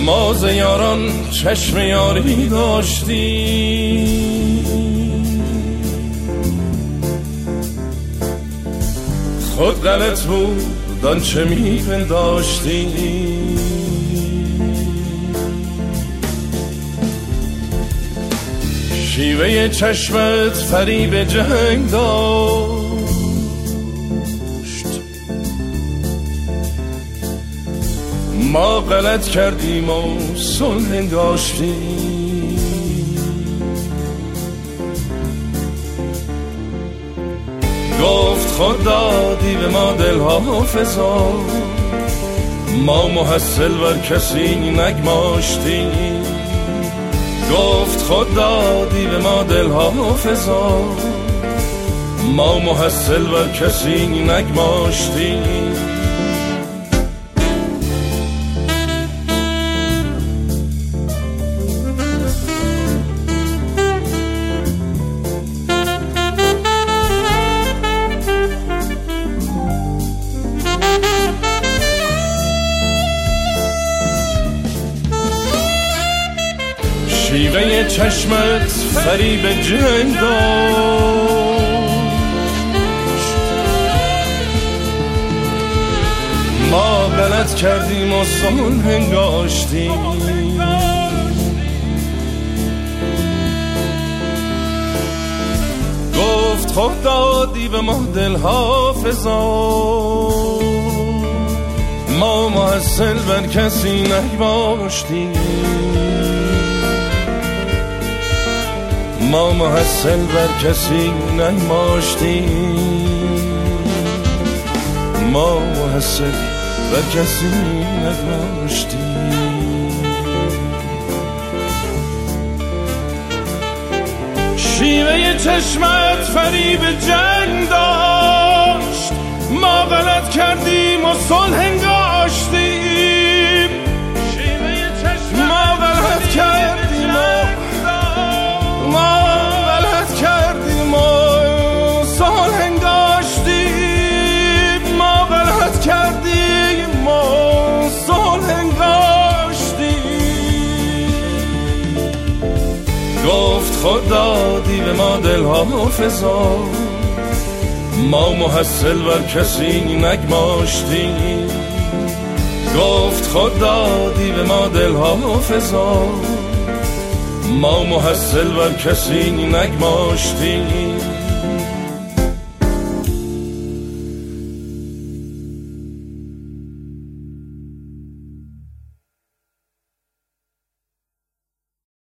ما ز یاران چشم یاری داشتی، خود غلط بود آنچه میپنداشتی. شیوه چشمت فریب جنگ داشت، ما غلط کردیم و صلح انگاشتیم. گفت خود دادی به ما دلها حافظا، ما محصل بر کسی نگماشتیم. گفت خود دادی به ما دلها حافظا، ما محصل بر کسی نگماشتیم. شیوه چشمت فریب جنگ داشت، ما غلط کردیم و صلح انگاشتیم. گفت خود دادی به ما دل حافظا، ما محصل بر کسی نگماشتیم. ما محصل بر کسی نگماشتیم، ما محصل بر کسی نگماشتیم. شیوه چشمت فریب جنگ داشت، ما غلط کردیم و صلح انگاشتیم. شیوه چشمت ما غلط کردیم و ما غلط کردیم و صلح انگاشتیم. ما غلط کردیم و صلح انگاشتیم. گفت خود دادی به ما دلها حافظا، ما محصل بر کسی نگماشتیم. گفت خود دادی به ما دلها حافظا، ما محصل بر کسی نگماشتیم.